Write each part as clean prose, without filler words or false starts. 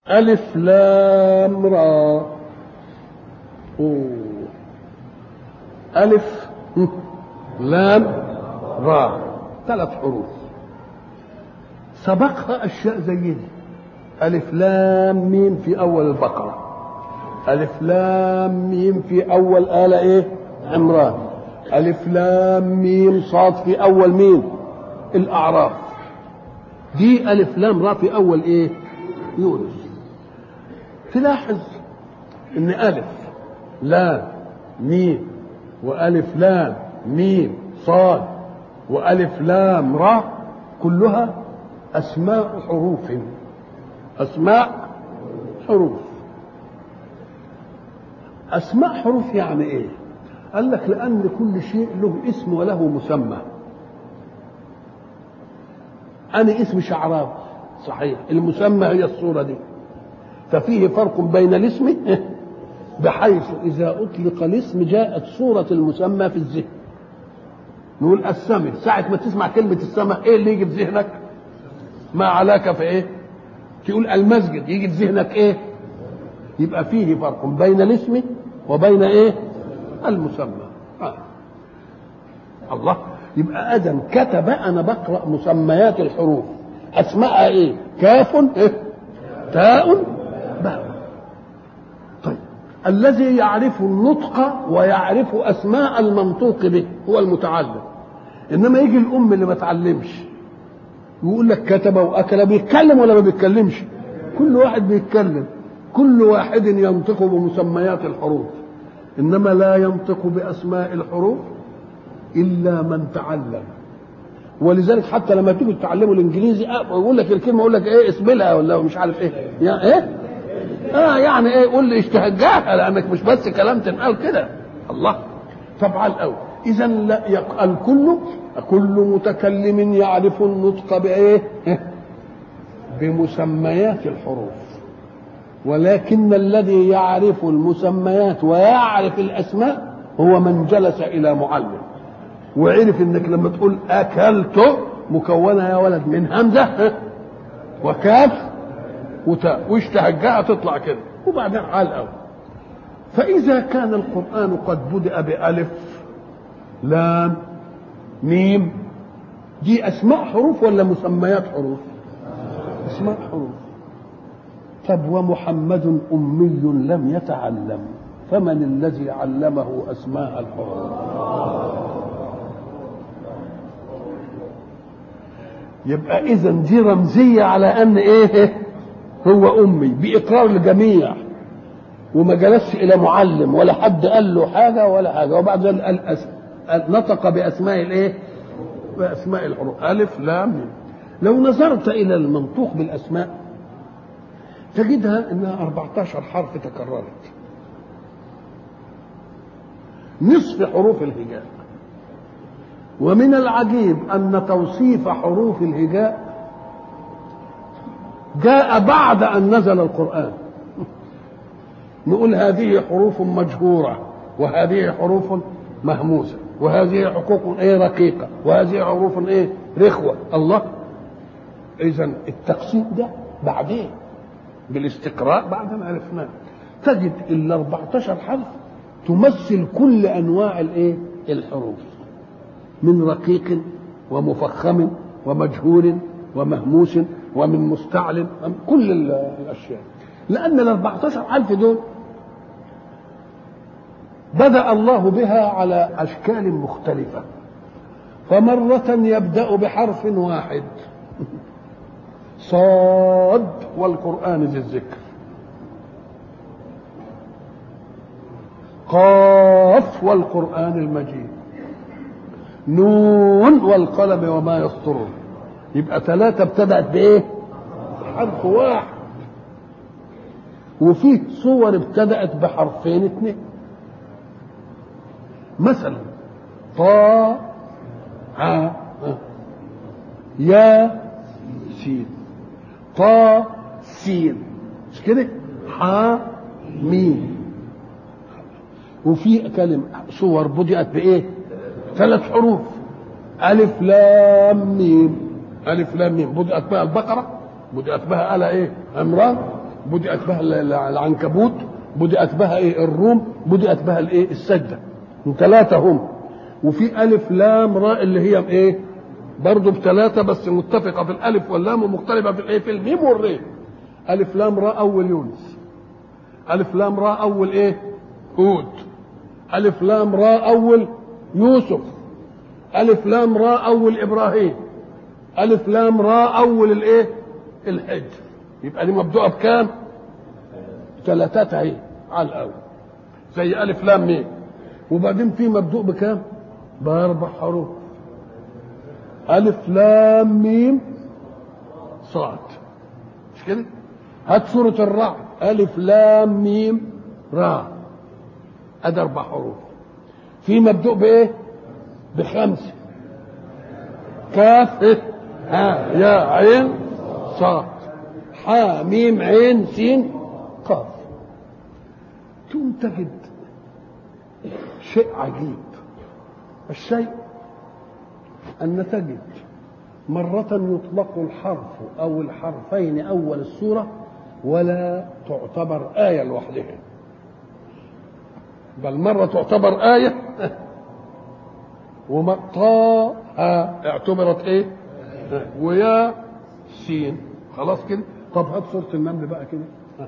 ألف لام را. ألف لام را 3 حروف سبقها أشياء زي دي. ألف لام ميم في أول البقرة، ألف لام ميم في أول آل إيه عمران، ألف لام ميم صاد في أول مين الأعراف. دي ألف لام را في أول إيه يونس. تلاحظ إن ألف لام ميم وألف لام ميم صاد وألف لام را كلها أسماء حروف، أسماء حروف. أسماء حروف يعني إيه؟ قال لك لأن كل شيء له اسم وله مسمى. أنا اسم شعراوي صحيح، المسمى هي الصورة دي، ففيه فرق بين الاسم بحيث إذا أطلق الاسم جاءت صورة المسمى في الذهن. نقول السماء، ساعة ما تسمع كلمة السماء إيه اللي يجي في ذهنك؟ ما علاك في إيه؟ تقول المسجد يجي في ذهنك إيه؟ يبقى فيه فرق بين الاسم وبين إيه؟ المسمى. الله، يبقى آدم كتب، أنا بقرأ مسميات الحروف أسماءها إيه؟ كاف إيه؟ تاء باء. طيب الذي يعرف النطق ويعرف أسماء المنطوق به هو المتعلم. إنما يجي الأم اللي ما تعلمش يقول لك كتب وأكل، بيتكلم ولا ما بيتكلمش؟ كل واحد بيتكلم، كل واحد ينطق بمسميات الحروف، إنما لا ينطق بأسماء الحروف إلا من تعلم. ولذلك حتى لما تيجوا تتعلموا الإنجليزي يقول لك الكلمة يقول لك إيه اسمها ولا مش عارف إيه يعني إيه يعني إيه، قول لي اشتهجاها، لأنك مش بس كلام تنقال كده. الله، طبعا الأول. إذا كل متكلم يعرف النطق بإيه؟ بمسميات الحروف، ولكن الذي يعرف المسميات ويعرف الأسماء هو من جلس إلى معلم وعرف إنك لما تقول أكلت مكونة يا ولد من همزة وكاف وتاء، واشتهجاها تطلع كده، وبعدين على الأول. فإذا كان القرآن قد بدأ بألف لام ميم، دي أسماء حروف ولا مسميات حروف؟ أسماء حروف. طب ومحمد أمي لم يتعلم، فمن الذي علمه أسماء الحروف؟ يبقى إذن دي رمزية على أن إيه هو أمي بإقرار الجميع، وما جلسش إلى معلم ولا حد قال له حاجة ولا حاجة، وبعد ذلك نطق بأسماء الإيه؟ بأسماء الحروف ألف لام ميم. لو نظرت إلى المنطوق بالأسماء تجدها أنها 14 حرف تكررت، نصف حروف الهجاء. ومن العجيب أن توصيف حروف الهجاء جاء بعد أن نزل القرآن. نقول هذه حروف مجهورة، وهذه حروف مهموسة، وهذه حقوق ايه رقيقة، وهذه حروف ايه رخوة. الله، إذن التقسيم ده بعدين بالاستقراء بعد ما عرفناه. تجد ال 14 حرف تمثل كل أنواع الايه الحروف، من رقيق ومفخم ومجهور ومهموس ومن مستعل، كل الأشياء. لأن ال 14 حرف دول بدأ الله بها على أشكال مختلفة، فمرة يبدأ بحرف واحد صاد والقرآن ذي الذكر، قاف والقرآن المجيد، نون والقلم وما يسطرون. يبقى 3 ابتدأت بإيه؟ حرف واحد. وفيه صور ابتدأت بحرفين 2، مثلا طا ع يا سين، طا سين، مش كده؟ ح ميم. وفي كلمة صور بدأت بإيه؟ 3 حروف، ألف لام ميم. ألف لام ميم بدأت بها البقرة، بدأت بها آل إيه؟ عمران، بدأت بها العنكبوت، بدأت بها ايه الروم، بدأت بها الايه السجدة، ثلاثة هم. وفي ألف لام راء اللي هي ايه برضه بثلاثة بس متفقة في الألف واللام ومختلفة في الايه في الميم والري. ألف لام راء أول يونس، ألف لام راء أول ايه هود، ألف لام راء أول يوسف، ألف لام راء أول إبراهيم، ألف لام راء أول الايه الحج. يبقى دي مبدوءة بكام؟ ثلاثات اهي على الأول زي ألف لام ميم. وبعدين في مبدوء بكام؟ بأربع حروف، ألف لام ميم صاد، مش كده؟ هات سورة الرعد، ألف لام ميم را، أدي أربع حروف. في مبدوء بإيه؟ بخمسة، كاف ها يا عين صاد حا ميم عين سين قاف. ثم تجد شيء عجيب. الشيء أن تجد مرة يطلق الحرف أو الحرفين أول السورة ولا تعتبر آية لوحدها، بل مرة تعتبر آية طا اعتبرت ايه ويا سين، خلاص كده. طب هات سورة النمل بقى كده،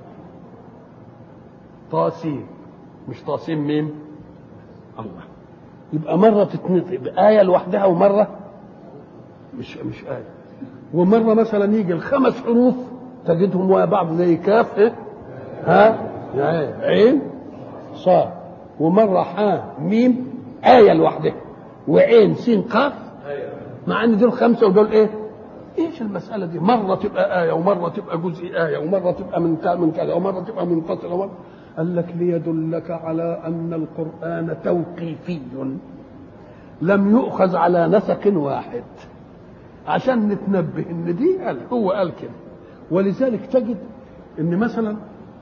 طا سين مش طا سين ميم، الله. يبقى مرة تتنطق بآية لوحدها ومرة مش آية. ومرة مثلا يجي الخمس حروف تجدهم ويا بعض زي كاف ها عين صاد، ومرة حا ميم آية لوحدها وعين سين قاف، مع ان دول خمسة ودول ايه؟ ايش المسألة دي؟ مرة تبقى آية ومرة تبقى جزء آية ومرة تبقى من كذا ومرة تبقى منفصلة ومرة. قال لك ليدلك على أن القرآن توقيفي لم يؤخذ على نسق واحد، عشان نتنبه ان دي هو قال كده. ولذلك تجد ان مثلا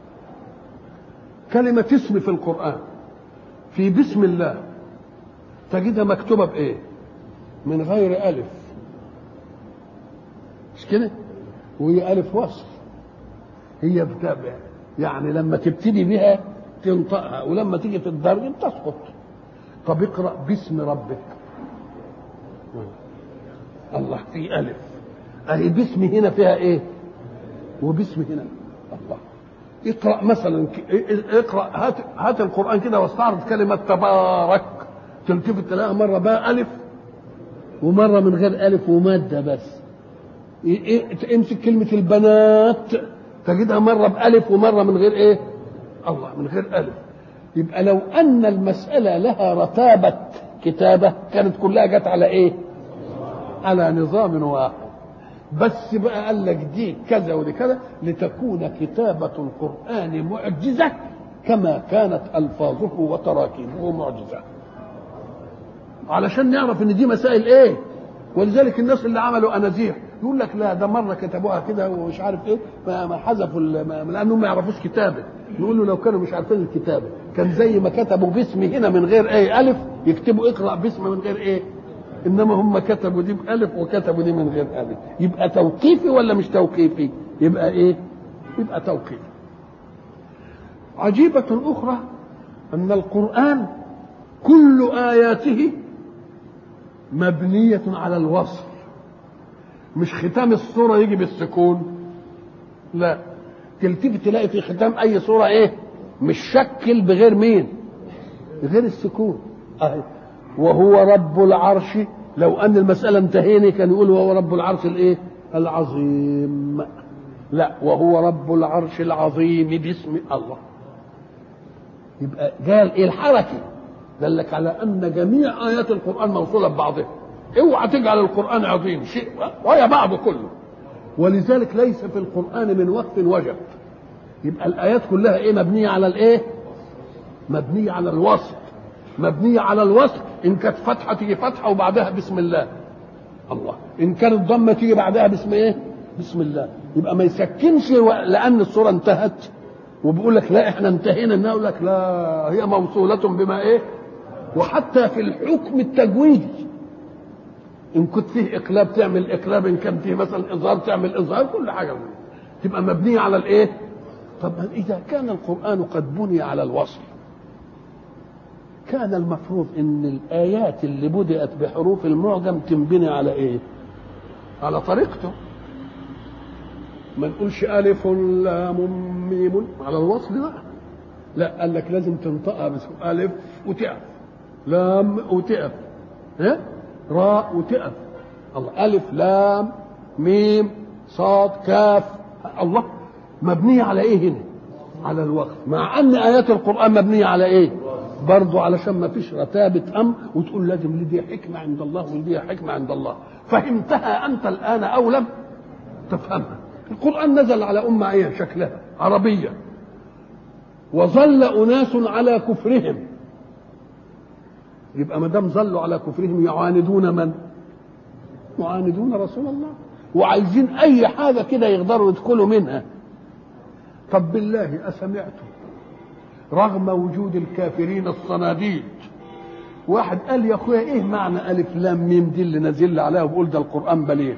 كلمة اسم في القرآن في بسم الله تجدها مكتوبة بإيه؟ من غير ألف، مش كده؟ وهي ألف وصل، هي بتابع يعني لما تبتدي بها تنطقها ولما تيجي في الدرج تسقط. طب اقرأ باسم ربك، الله في ألف أهي باسم هنا فيها إيه؟ وباسم هنا الله. اقرأ مثلا اقرأ هات القرآن كده واستعرض كلمة تبارك، تلتفت تلاقيها مرة بقى ألف ومرة من غير ألف ومادة بس. امسك كلمة البنات تجدها مرة بألف ومرة من غير إيه؟ الله من غير ألف. يبقى لو أن المسألة لها رتابة كتابة كانت كلها جت على إيه؟ على نظام واحد. بس بقى قال لك دي كذا ودي كذا لتكون كتابة القرآن معجزة كما كانت ألفاظه وتراكيبه معجزة، علشان نعرف ان دي مسائل ايه. ولذلك الناس اللي عملوا انازيح يقول لك لا ده مره كتبوها كده ومش عارف ايه ما حذفوا لانهم ما يعرفوش كتابه. نقول له لو كانوا مش عارفين الكتابه كان زي ما كتبوا باسم هنا من غير ايه الف يكتبوا اقرا باسم من غير ايه، انما هم كتبوا دي بالف وكتبوا دي من غير الف. يبقى توقيفي ولا مش توقيفي؟ يبقى ايه؟ يبقى توقيفي. عجيبة اخرى ان القرآن كل آياته مبنية على الوصف، مش ختام السورة يجي بالسكون، لا تلتفت تلاقي في ختام أي سورة إيه؟ مش شكل بغير مين؟ بغير السكون. وهو رب العرش، لو أن المسألة انتهينا كان يقول وهو رب العرش الإيه؟ العظيم. لا وهو رب العرش العظيم باسم الله. يبقى قال إيه الحركة؟ دلك على ان جميع ايات القران موصوله ببعضها. اوعى تجعل القران عظيم شيء ويا بعضه كله. ولذلك ليس في القران من وقف وجب. يبقى الايات كلها ايه؟ مبنيه على الايه؟ مبنيه على الوصف، مبنيه على الوصف. ان كانت فتحه تيجي فتحه وبعدها بسم الله، الله. ان كانت ضمه تيجي بعدها باسم ايه؟ بسم الله. يبقى ما يسكنش لان السوره انتهت وبيقول لك لا احنا انتهينا، نقول لك لا هي موصوله بما ايه. وحتى في الحكم التجويدي ان كنت فيه اقلاب تعمل اقلاب، ان كان فيه مثلا اظهار تعمل اظهار، كل حاجه تبقى مبنيه على الايه؟ طب إذا كان القرآن قد بني على الوصل، كان المفروض ان الآيات اللي بدأت بحروف المعجم تنبني على ايه؟ على طريقته. ما نقولش ألف لام ميم على الوصل بقى، لا، قال لك لازم تنطقها بس ألف وتقف، لام وتقف، راء وتقف، الله، ألف لام ميم صاد كاف، الله، مبنية على ايه هنا؟ على الوقت، مع ان ايات القرآن مبنية على ايه؟ برضو علشان ما فيش رتابة امر وتقول لازم دي حكمة عند الله ودي حكمة عند الله. فهمتها انت الان او لم تفهمها؟ القرآن نزل على أمة ايه شكلها؟ عربية، وظل أناس على كفرهم، يبقى ما دام ظلوا على كفرهم يعاندون من؟ يعاندون رسول الله، وعايزين أي حاجة كده يقدروا يدخلوا منها. طب بالله أسمعتم رغم وجود الكافرين الصناديد واحد قال يا أخويا إيه معنى ألف لام ميم دي اللي نزل عليها وبقول ده القرآن بليغ،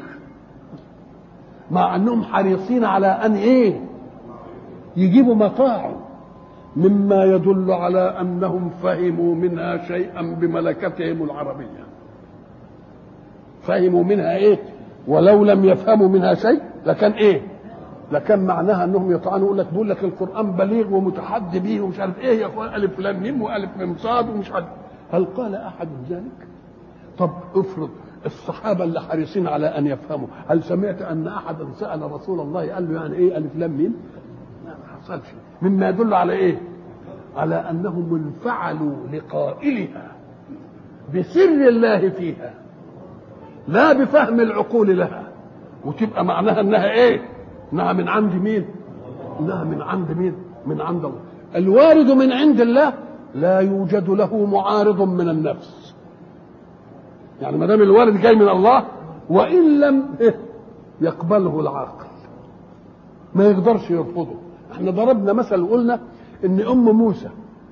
مع أنهم حريصين على أن إيه؟ يجيبوا مطاعم مما يدل على أنهم فهموا منها شيئا بملكتهم العربية، فهموا منها إيه؟ ولو لم يفهموا منها شيء لكان إيه؟ لكان معناها أنهم يطعنوا، يقول لك بقول لك القرآن بليغ ومتحدي به ومش عارف إيه يا أخوان، ألف لام ميم وألف ميم صاد ومش عارف. هل قال أحد ذلك؟ طب افرض الصحابة اللي حريصين على أن يفهموا، هل سمعت أن أحدا سأل رسول الله قال له يعني إيه ألف لام ميم؟ ما حصلش. مما يدل على إيه؟ على أنهم انفعلوا لقائلها بسر الله فيها لا بفهم العقول لها، وتبقى معناها أنها إيه؟ إنها من عند مين؟ إنها من عند مين؟ من عند الله. الوارد من عند الله لا يوجد له معارض من النفس، يعني ما دام الوارد جاي من الله وإن لم يقبله العاقل ما يقدرش يرفضه. احنا ضربنا مثل وقلنا ان ام موسى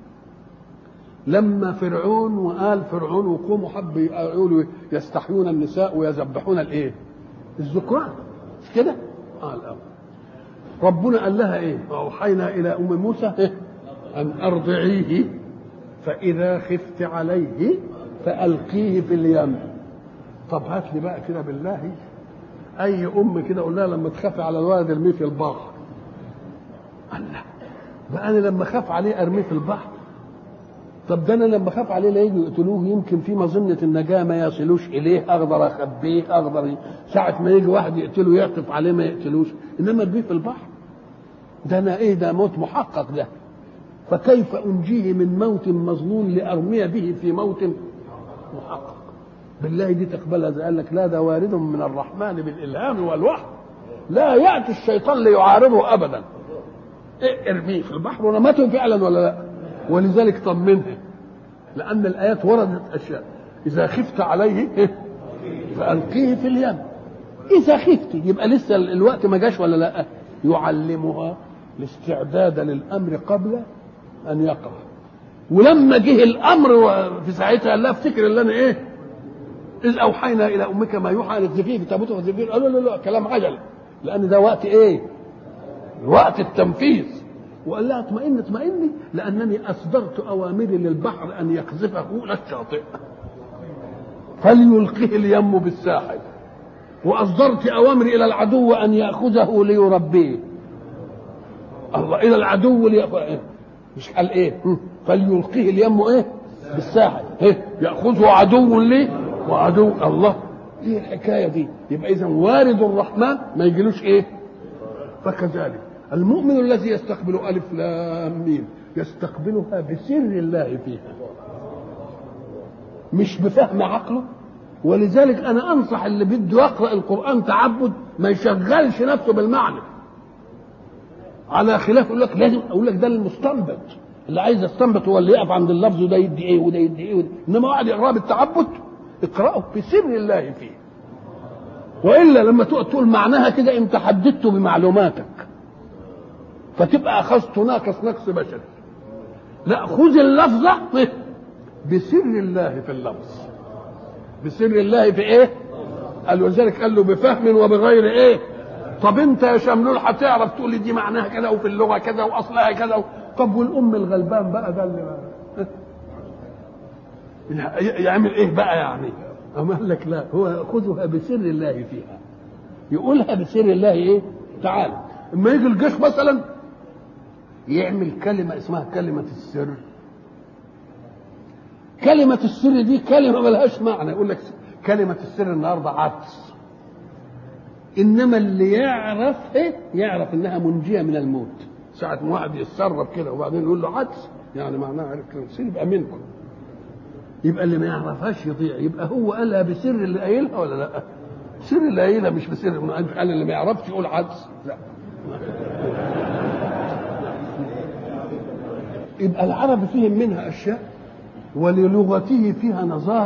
لما فرعون وقال فرعون وقوموا حب يقولوا يستحيون النساء ويذبحون الايه؟ الذكران، مش كده؟ الامر ربنا قال لها ايه؟ اوحينا الى ام موسى ان ارضعيه فاذا خفت عليه فالقيه في اليم. طب هات لي بقى كده بالله اي ام كده قول لها لما تخافي على الولد ارميه في البحر. الله، بقى انا لما اخاف عليه ارميه في البحر؟ طب ده انا لما اخاف عليه لا يجوا يقتلوه، يمكن في مظنه النجاه ما يصلوش اليه، اقدر اخبيه، اقدر ساعه ما يجي واحد يقتله يعطف عليه ما يقتلوش، انما ارميه في البحر ده انا ايه؟ ده موت محقق ده. فكيف انجيه من موت مظنون لارمي به في موت محقق؟ بالله دي تقبلها؟ قال لك لا، ده وارد من الرحمن بالالهام والوحي، لا ياتي الشيطان ليعارضه ابدا. إيه؟ ارميه في البحر ورمته فعلا ولا لا؟ ولذلك طمنها، لان الايات وردت اشياء اذا خفت عليه فالقيه في اليم. اذا خفت يبقى لسه الوقت ما جاش ولا لا؟ يعلمها الاستعداد للامر قبل ان يقع. ولما جه الامر في ساعتها قال لا افتكر اللي انا ايه؟ اذ اوحينا الى امك ما يوحى ان تزكيه في تابوته وتزكيه. قالوا لا كلام عجل، لان ده وقت ايه؟ وقت التنفيذ. وقال لها اطمئني لانني اصدرت اوامري للبحر ان يقذفه الى الشاطئ فليلقيه اليم بالساحل، واصدرت اوامري الى العدو ان ياخذه ليربيه. الله، الى العدو مش قال ايه؟ فليلقيه اليم ايه؟ بالساحل، ياخذه عدو لي وعدو الله. ايه الحكايه دي؟ يبقى اذا وارد الرحمن ما يجيلوش ايه؟ فكذلك المؤمن الذي يستقبل ألف لام ميم يستقبلها بسر الله فيها مش بفهم عقله. ولذلك أنا أنصح اللي بده يقرأ القرآن تعبد ما يشغلش نفسه بالمعنى، على خلاف يقول لك لازم أقول لك ده المستنبط، اللي عايز يستنبط هو اللي يقف عند اللفظ وده يدي إيه وده يدي إيه إنما واحد يقرأ بالتعبد اقرأه بسر الله فيه. وإلا لما تقول معناها كده أنت حددته بمعلوماتك فتبقى اخذت ناقص نقص بشري. لا، خذ اللفظه بسر الله في اللفظ، بسر الله في ايه؟ قال ولذلك قال له بفهم وبغير ايه؟ طب انت يا شملول هتعرف تقول لي دي معناها كذا وفي اللغه كذا واصلها كذا طب والام الغلبان بقى ده اللي يعمل ايه بقى يعني؟ أما قال لك لا، هو خذها بسر الله فيها، يقولها بسر الله ايه؟ تعالى اما يجي الجيش مثلا يعمل كلمه اسمها كلمه السر. كلمه السر دي كلمه ملهاش معنى، يقول لك كلمه السر النهارده عدس، انما اللي يعرف ايه؟ يعرف انها منجيه من الموت. ساعه ما واحد يتسرب كده وبعدين يقول له عدس، يعني معناها عرف السر يبقى منكم. يبقى اللي ما يعرفهاش يضيع. يبقى هو قالها بسر اللي قايلها ولا لا؟ سر اللي قايلها مش بسر. قال اللي ما يعرفش يقول عدس، لا. يبقى العرب فيهم منها اشياء وللغته فيها نظائر.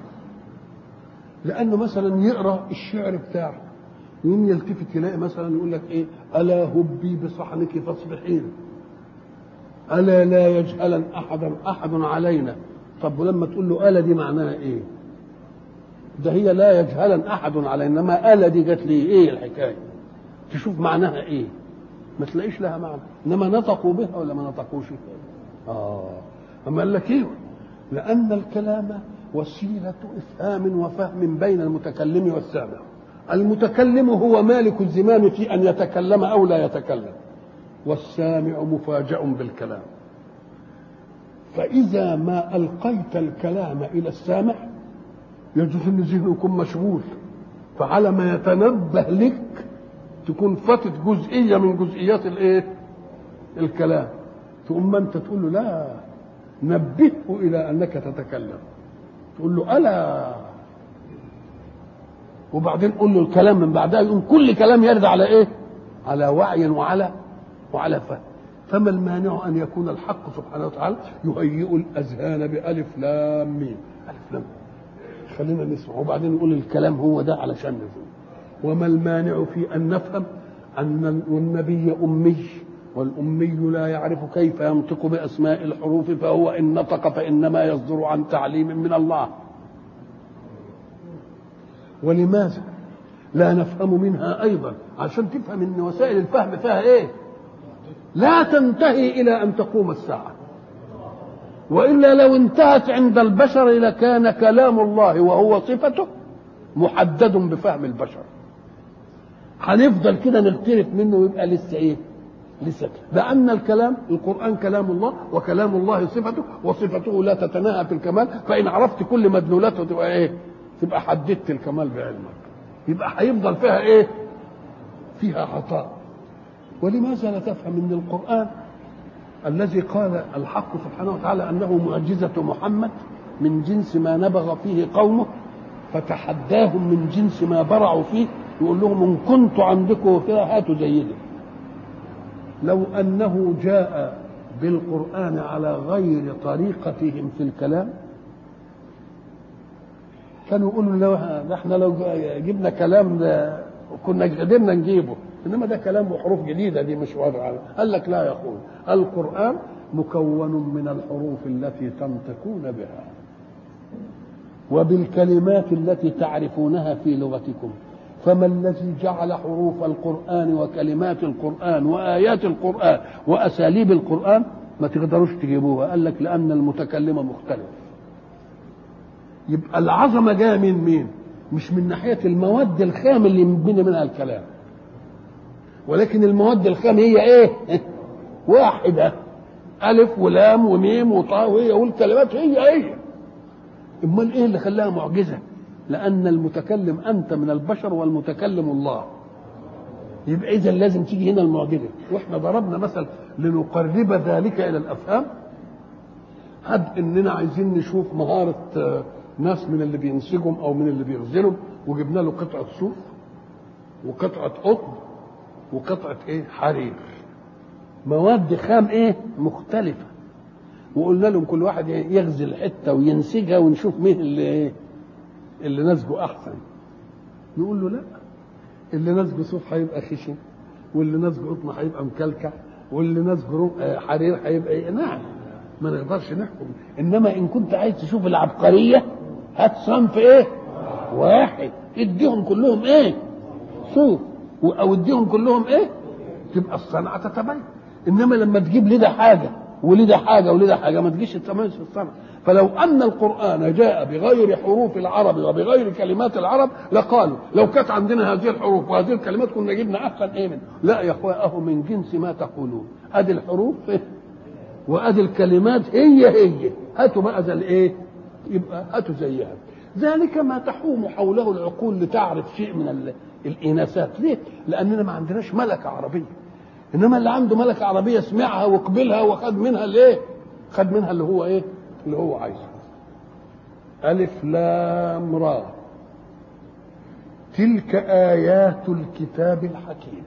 لانه مثلا يقرا الشعر بتاعه يوم يلتفت يلاقي مثلا يقول لك ايه؟ الا هبي بصحنك فاصبحين، الا لا يجهلا احد علينا. طب ولما تقول له الا دي معناها ايه؟ ده هي لا يجهلا احد علينا، انما الا دي جت لي ايه الحكايه؟ تشوف معناها ايه؟ ما تلاقيش لها معنى. انما نطقوا بها ولا ما نطقوش؟ اما قال لك ايه؟ لان الكلام وسيله افهام وفهم بين المتكلم والسامع. المتكلم هو مالك الزمام في ان يتكلم او لا يتكلم، والسامع مفاجأ بالكلام. فاذا ما القيت الكلام الى السامع يجوز ان ذهنه يكون مشغول، فعلى ما يتنبه لك تكون فاتت جزئيه من جزئيات الايه؟ الكلام. ثم انت تقول له لا، نبهه الى انك تتكلم، تقول له الا، وبعدين قول له الكلام من بعدها. يقوم كل كلام يرد على ايه؟ على وعي وعلى فهم. فما المانع ان يكون الحق سبحانه وتعالى يهيئ الاذهان بالف لام ميم، الف لام، خلينا نسمع وبعدين نقول الكلام هو ده علشان نفهم. وما المانع في ان نفهم ان النبي امي، والامي لا يعرف كيف ينطق باسماء الحروف، فهو ان نطق فانما يصدر عن تعليم من الله. ولماذا لا نفهم منها ايضا؟ عشان تفهم ان وسائل الفهم فيها ايه؟ لا تنتهي الى ان تقوم الساعه، والا لو انتهت عند البشر لكان كلام الله وهو صفته محدد بفهم البشر. هنفضل كده نغترف منه ويبقى لسه ايه؟ لسه. لان الكلام القران كلام الله، وكلام الله صفته، وصفته لا تتناهى في الكمال. فان عرفت كل مدلولاته تبقى ايه؟ تبقى حددت الكمال بعلمك. يبقى هيفضل فيها ايه؟ فيها عطاء. ولماذا لا تفهم ان القران الذي قال الحق سبحانه وتعالى انه معجزه محمد من جنس ما نبغ فيه قومه فتحداهم من جنس ما برعوا فيه، يقول لهم ان كنت عندكم كده هاتوا زي ده. لو انه جاء بالقران على غير طريقتهم في الكلام كانوا يقولوا لو احنا لو جبنا كلام كنا قدرنا نجيبه، انما ده كلام وحروف جديده دي مش واضحه. قال لك لا يا اخوي، القران مكون من الحروف التي تنطقون بها وبالكلمات التي تعرفونها في لغتكم. فما الذي جعل حروف القران وكلمات القران وايات القران واساليب القران ما تقدروش تجيبوها؟ قال لك لان المتكلم مختلف. يبقى العظمه جايه من مين؟ مش من ناحيه المواد الخام اللي ينبني منها الكلام، ولكن المواد الخام هي ايه؟ واحده، الف ولام وميم وطاء، وهي والكلمات هي. امال ايه اللي خلاها معجزه؟ لان المتكلم انت من البشر والمتكلم الله. يبقى اذا لازم تيجي هنا المعجزه. واحنا ضربنا مثل لنقرب ذلك الى الافهام. هب اننا عايزين نشوف مهاره ناس من اللي بينسجهم او من اللي بيغزلهم، وجبنا له قطعه صوف وقطعه قطن وقطعه ايه؟ حرير، مواد خام ايه؟ مختلفه. وقلنا لهم كل واحد يغزل حته وينسجها ونشوف مين اللي نسجه احسن. نقول له لا، اللي نسجه صوف هيبقى خشن، واللي نسجه قطن هيبقى مكلكع، واللي نسجه حرير هيبقى ايه؟ نعم، ما نقدرش نحكم. انما ان كنت عايز تشوف العبقريه هات صنف ايه؟ واحد، اديهم كلهم ايه؟ صوف، واوديهم كلهم ايه تبقى الصنعه تتبين. انما لما تجيب لده حاجه ولده حاجه ولده حاجه ما تجيش التميز في الصنعه. فلو ان القران جاء بغير حروف العرب وبغير كلمات العرب لقالوا لو كانت عندنا هذه الحروف وهذه الكلمات كنا جبنا احسن ايه منه. لا يا اخويا، اهو من جنس ما تقولون، ادي الحروف وادي الكلمات هي هاتوا بقى زي الايه، يبقى هاتوا زيها. ذلك ما تحوم حوله العقول لتعرف شيء من الاناثات. ليه؟ لاننا ما عندناش ملكه عربيه. انما اللي عنده ملكه عربيه سمعها وقبلها وخد منها الايه، خد منها اللي هو ايه، اللي هو عايزه. الف لام را تلك ايات الكتاب الحكيم.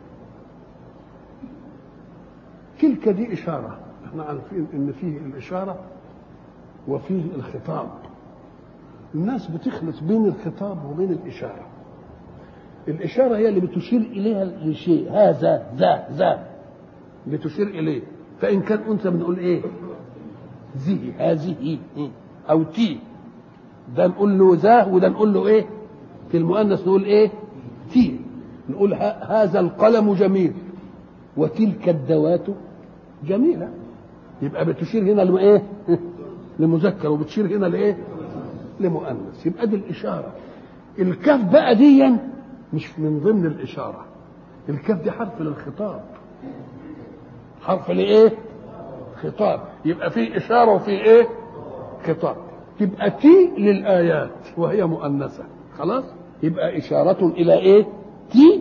تلك دي اشاره، احنا عارفين ان فيه الاشاره وفيه الخطاب. الناس بتخلط بين الخطاب وبين الاشاره. الاشاره هي اللي بتشير اليها لشيء، هذا ذا بتشير اليه. فان كان انثى بنقول ايه، ذي، هذه، او تي. ده نقول له ذا وده نقول له ايه، في المؤنث نقول ايه، تي. نقول هذا القلم جميل وتلك الدوات جميله. يبقى بتشير هنا لايه، لمذكر، وبتشير هنا لايه، لمؤنث. يبقى دي الاشاره. الكاف بقى دي مش من ضمن الاشاره. الكاف دي حرف للخطاب، حرف لايه، خطاب. يبقى في اشاره وفي ايه، خطاب. تبقى تي للايات وهي مؤنثه، خلاص. يبقى اشاره الى ايه، تي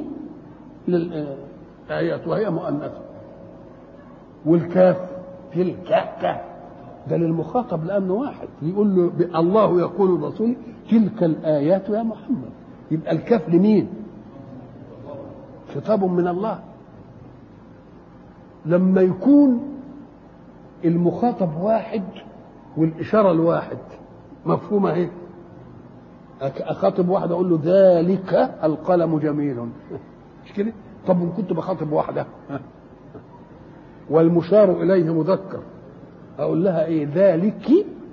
للايات وهي مؤنثه. والكاف تلك كاف ده للمخاطب لانه واحد، يقول له الله يقول لرسوله تلك الايات يا محمد. يبقى الكاف لمين، خطاب من الله. لما يكون المخاطب واحد والاشاره الواحد مفهومه اهي، اخاطب واحد اقول له ذلك القلم جميل، مش كده؟ طب ان كنت بخاطب واحده والمشار اليه مذكر اقول لها ايه، ذلك.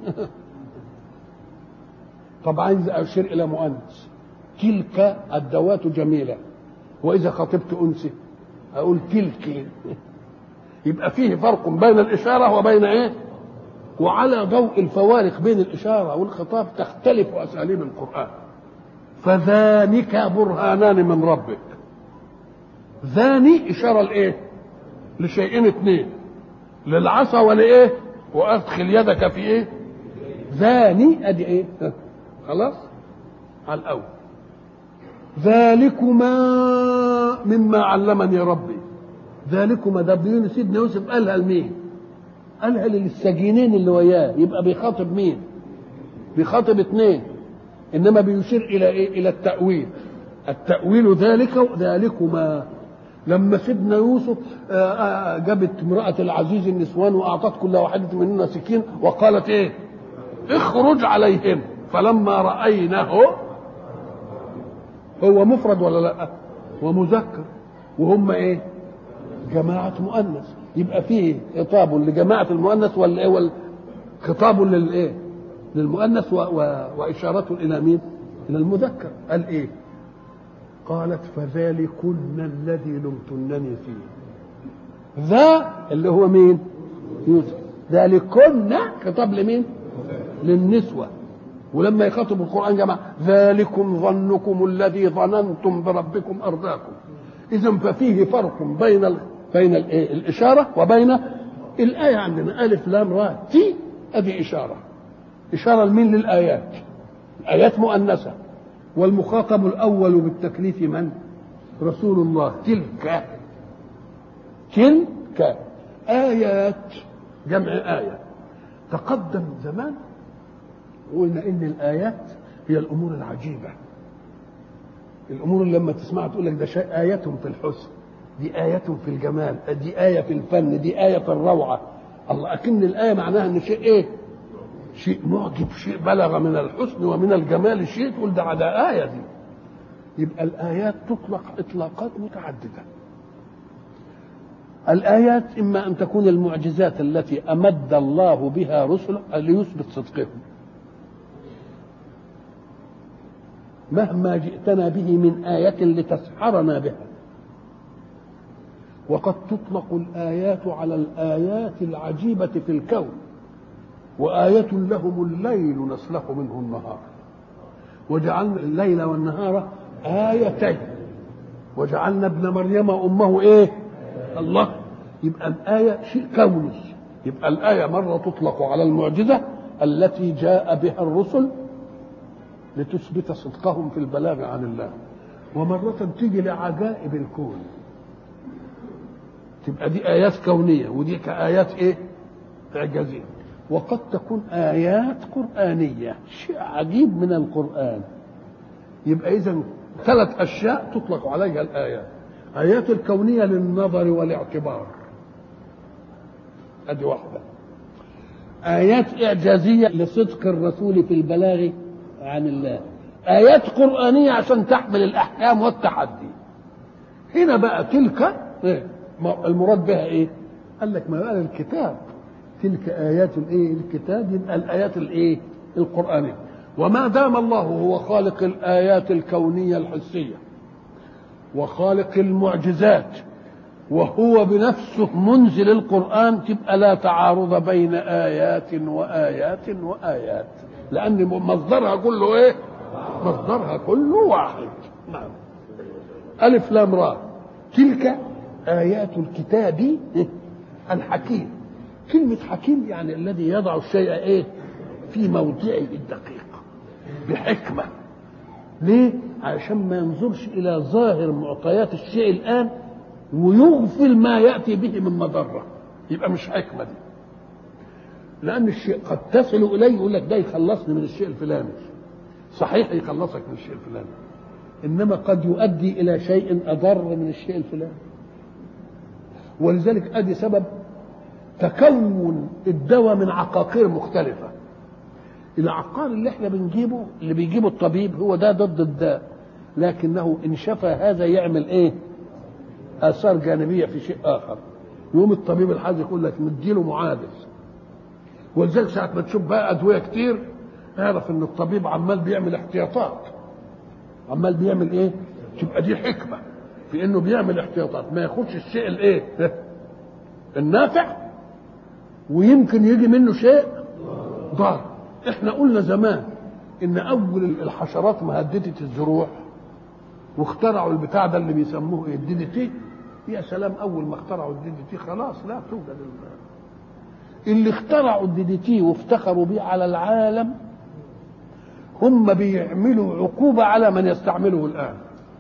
طب عايز اشير الى مؤنث، تلك الدوات جميله. واذا خاطبت انثى اقول تلك. يبقى فيه فرق بين الاشاره وبين ايه. وعلى ضوء الفوارق بين الاشاره والخطاب تختلف اساليب القران. فذانك برهانان من ربك. ذاني اشاره لايه، لشيئين اثنين، للعصا ولايه، وادخل يدك في ايه، ذاني ادي ايه، خلاص على الاول. ذلكما مما علمني ربي. ذلكما ده سيدنا يوسف قالها لمين، قالها للسجينين اللي وياه. يبقى بيخاطب مين، بيخاطب اثنين. انما بيشير الى ايه، الى التاويل. التاويل ذلكما. لما سيدنا يوسف جابت امراه العزيز النسوان واعطت كل واحده منهن سكين وقالت ايه، اخرج عليهم. فلما راينه، هو مفرد ولا لا، ومذكر، وهم ايه، جماعه مؤنث. يبقى فيه خطاب لجماعه المؤنث ولا خطاب للايه، للمؤنث واشاره الى مين، الى المذكر. قال ايه، قالت فذلكن الذي لمتنني فيه. ذا اللي هو مين، يوسف. ذلكن خطاب لمين، للنسوه. ولما يخاطب القران جماعه، ذلكم ظنكم الذي ظننتم بربكم ارداكم. اذا ففيه فرق بين الاشاره وبين الايه. عندنا الف لام را تي، ادي اشاره لمين، للايات. الايات مؤنثه، والمخاطب الاول بالتكليف من، رسول الله. تلك ايات، جمع ايه. تقدم زمان وقلنا ان الايات هي الامور العجيبه، الامور اللي لما تسمعها تقول لك ده شيء ايه في الحسن، دي ايه في الجمال، دي ايه في الفن، دي ايه في الروعه. الله، اكن الايه معناها ان شيء ايه، شيء معجب، شيء بلغ من الحسن ومن الجمال، شيء تقول ده ايه دي. يبقى الايات تطلق اطلاقات متعدده. الايات اما ان تكون المعجزات التي امد الله بها رسله ليثبت صدقهم، مهما جئتنا به من آية لتسحرنا بها، وقد تطلق الآيات على الآيات العجيبة في الكون. وآية لهم الليل نسلخ منه النهار، وجعلنا الليل والنهار آيتين، وجعلنا ابن مريم أمه إيه؟ الله. يبقى الآية شيء كوني. يبقى الآية مرة تطلق على المعجزة التي جاء بها الرسل لتثبت صدقهم في البلاغ عن الله، ومرة تيجي لعجائب الكون، تبقى دي آيات كونية ودي كآيات إيه؟ إعجازية. وقد تكون آيات قرآنية، شيء عجيب من القرآن. يبقى إذن 3 أشياء تطلق عليها الآيات: آيات الكونية للنظر والاعتبار، ادي واحده. آيات إعجازية لصدق الرسول في البلاغ عن الله. آيات قرآنية عشان تحمل الأحكام والتحدي. هنا بقى تلك المراد بها إيه؟ قال لك ما قال الكتاب تلك آيات الإيه؟ الكتاب، يبقى الآيات الإيه؟ القرآنية. وما دام الله هو خالق الآيات الكونية الحسية وخالق المعجزات وهو بنفسه منزل القرآن، تبقى لا تعارض بين آيات وآيات وآيات، لأن مصدرها كله إيه؟ مصدرها كله واحد. نعم. ألف لام را، تلك آيات الكتاب الحكيم. كلمة حكيم يعني الذي يضع الشيء إيه؟ في موضعه الدقيق بحكمة. ليه؟ عشان ما ينظرش إلى ظاهر معطيات الشيء الآن ويغفل ما يأتي به من مضرة، يبقى مش حكمة دي. لأن الشيء قد تصل إليه يقول لك ده يخلصني من الشيء الفلاني، صحيح يخلصك من الشيء الفلاني، إنما قد يؤدي إلى شيء أضر من الشيء الفلاني. ولذلك أدي سبب تكون الدواء من عقاقير مختلفة. العقار اللي احنا بنجيبه اللي بيجيبه الطبيب هو ده ضد الداء، لكنه إن شفى هذا يعمل إيه؟ آثار جانبية في شيء آخر. يوم الطبيب الحاج يقول لك نديله معادل. ولذلك ساعة ما تشوف بقى أدوية كتير اعرف إن الطبيب عمال بيعمل احتياطات. عمال بيعمل إيه؟ تبقى دي حكمة في إنه بيعمل احتياطات، ما ياخدش الشيء الإيه؟ النافع ويمكن يجي منه شيء ضار. إحنا قلنا زمان إن أول الحشرات مهددة الزروع واخترعوا البتاع ده اللي بيسموه ايه؟ الدي دي تي. يا سلام، اول ما اخترعوا الدي دي تي خلاص لا توجد. اللي اخترعوا الدي دي تي وافتخروا بيه على العالم هم بيعملوا عقوبة على من يستعمله الآن،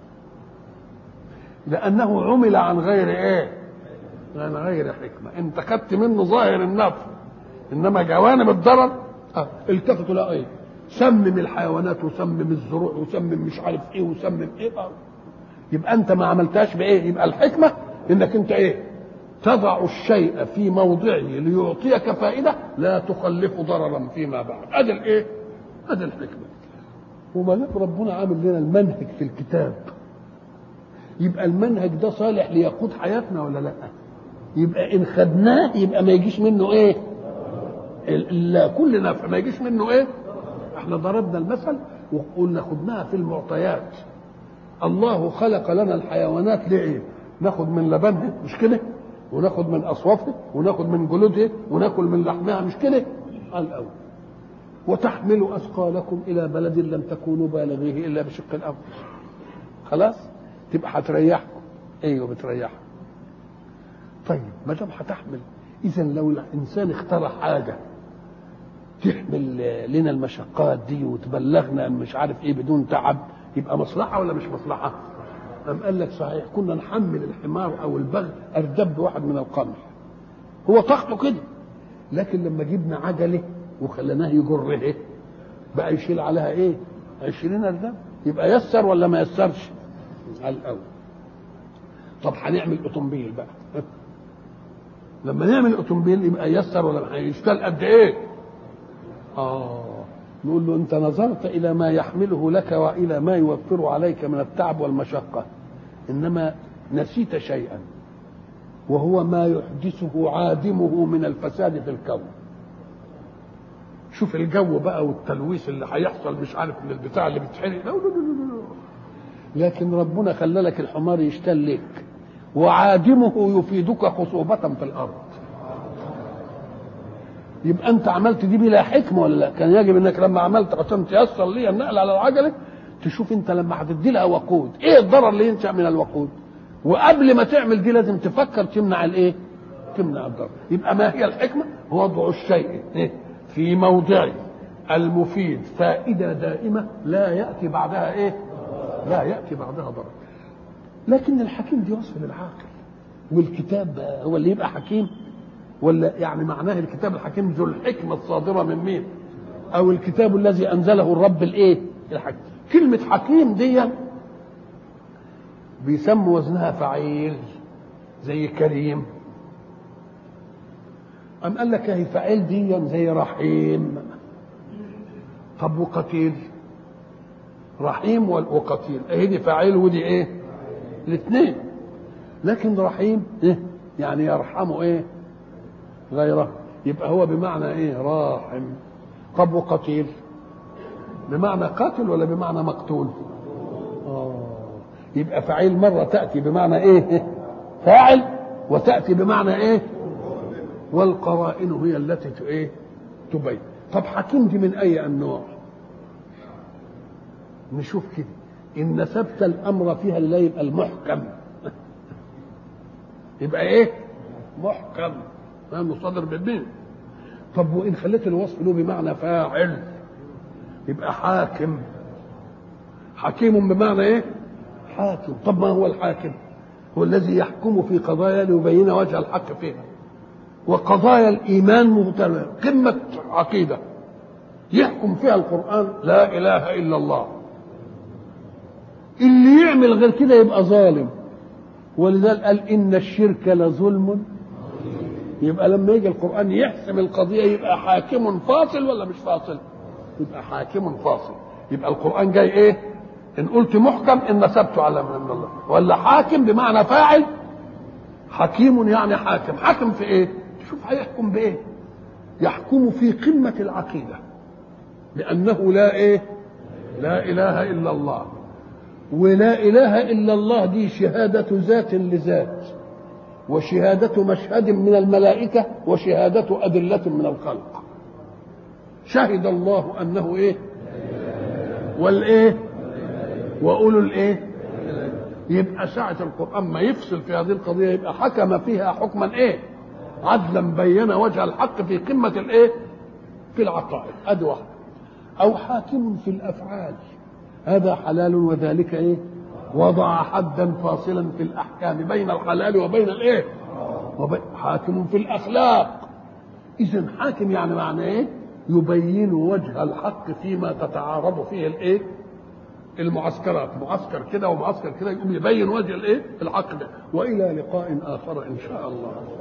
لأنه عمل عن غير ايه؟ عن غير حكمة. انت خدت منه ظاهر النفع، انما جوانب الضرر التفتوا لا ايه؟ سمم الحيوانات وسمم الزروع وسمم مش عارف ايه وسمم ايه. يبقى انت ما عملتهاش بايه؟ يبقى الحكمه انك انت ايه؟ تضع الشيء في موضعه ليعطيك فائده لا تخلف ضررا فيما بعد. ادي الايه؟ ادي الحكمه. وما ربنا عامل لنا المنهج في الكتاب، يبقى المنهج ده صالح ليقود حياتنا ولا لا؟ يبقى ان خدناه يبقى ما يجيش منه ايه؟ الا كل نفع ما يجيش منه ايه؟ احنا ضربنا المثل وقلنا خدناها في المعطيات. الله خلق لنا الحيوانات ليه؟ ناخد من لبنها مش كده؟ وناخد من اصوافها وناخد من جلودها وناكل من لحمها مش كده؟ قال الاول وتحملوا اثقالكم الى بلد لم تكونوا بالغيه الا بشق الانفس. خلاص؟ تبقى هتريحكم. ايوه بتريحكم. طيب ما دام هتحمل، اذا لو الانسان اخترع حاجه تحمل لنا المشقات دي وتبلغنا مش عارف ايه بدون تعب، يبقى مصلحه ولا مش مصلحه؟ قام قال لك صحيح كنا نحمل الحمار او البغل اردب واحد من القمح، هو طاقته كده، لكن لما جبنا عجله وخليناه يجره بقى يشيل عليها ايه؟ 20 اردب. يبقى يسر ولا ما يسرش؟ على الاول. طب هنعمل اوتومبيل بقى لما نعمل اوتومبيل يبقى يسر ولا هيشتغل قد ايه؟ نقول له انت نظرت الى ما يحمله لك والى ما يوفر عليك من التعب والمشقه، انما نسيت شيئا وهو ما يحدثه عادمه من الفساد في الكون. شوف الجو بقى والتلويث اللي هيحصل مش عارف من البتاع اللي بتحرق. لا. لكن ربنا خلى لك الحمار يشتل لك وعادمه يفيدك خصوبة في الأرض. يبقى أنت عملت دي بلا حكمة ولا لا؟ كان يجب أنك لما عملت عشان تيسر لي النقل على العجلة تشوف أنت لما هتدي لها وقود إيه الضرر اللي ينشأ من الوقود، وقبل ما تعمل دي لازم تفكر تمنع الإيه؟ تمنع الضرر. يبقى ما هي الحكمة؟ وضع الشيء في موضعه المفيد فائدة دائمة لا يأتي بعدها إيه؟ لا يأتي بعدها ضرر. لكن الحكيم دي وصف للعاقل، والكتاب هو اللي يبقى حكيم؟ ولا يعني معناه الكتاب الحكيم ذو الحكمة الصادرة من مين؟ أو الكتاب الذي أنزله الرب الإيه؟ الحكيم. كلمة حكيم دي بيسموا وزنها فعيل زي كريم. أم قال لك هي فعيل دي زي رحيم. طب وقتيل؟ رحيم وقتيل اهي دي فعيل ودي ايه؟ الاثنين. لكن رحيم إيه؟ يعني يرحمه ايه؟ غيره، يبقى هو بمعنى ايه؟ راحم. طب وقتيل بمعنى قاتل ولا بمعنى مقتول؟ يبقى فعيل مرة تأتي بمعنى ايه؟ فاعل، وتأتي بمعنى ايه؟ والقرائن هي التي ايه؟ تبين. طب حكيم دي من اي النوع؟ نشوف كده ان ثبت الامر فيها اللي يبقى المحكم يبقى ايه؟ محكم مصدر بالدين. طب وان خليت الوصف له بمعنى فاعل يبقى حاكم. حكيم بمعنى ايه؟ حاكم. طب ما هو الحاكم؟ هو الذي يحكم في قضايا ليبين وجه الحق فيها، وقضايا الايمان مبتلى قمه عقيده يحكم فيها القران لا اله الا الله. اللي يعمل غير كده يبقى ظالم، ولذلك قال ان الشرك لظلم. يبقى لما يجي القران يحسم القضيه يبقى حاكم فاصل ولا مش فاصل؟ يبقى حاكم فاصل. يبقى القران جاي ايه؟ ان قلت محكم ان نسبته على من الله، ولا حاكم بمعنى فاعل. حكيم يعني حاكم. حاكم في ايه؟ شوف هيحكم بايه؟ يحكم في قمه العقيده بانه لا ايه؟ لا اله الا الله. ولا اله الا الله دي شهاده ذات لذات، وشهاده مشهد من الملائكه، وشهاده ادله من الخلق. شهد الله انه ايه؟ والايه؟ واولو الايه؟ يبقى ساعه القران ما يفصل في هذه القضيه يبقى حكم فيها حكما ايه؟ عدلا بين وجه الحق في قمه الايه؟ في العقائد. ادي واحده. او حاكم في الافعال، هذا حلال وذلك ايه؟ وضع حدا فاصلا في الاحكام بين الحلال وبين الايه؟ حاكم في الاخلاق. اذا حاكم يعني معنى ايه؟ يبين وجه الحق فيما تتعارض فيه الايه؟ المعسكرات، معسكر كده ومعسكر كده، يقوم يبين وجه الايه؟ الحق ده. والى لقاء اخر ان شاء الله.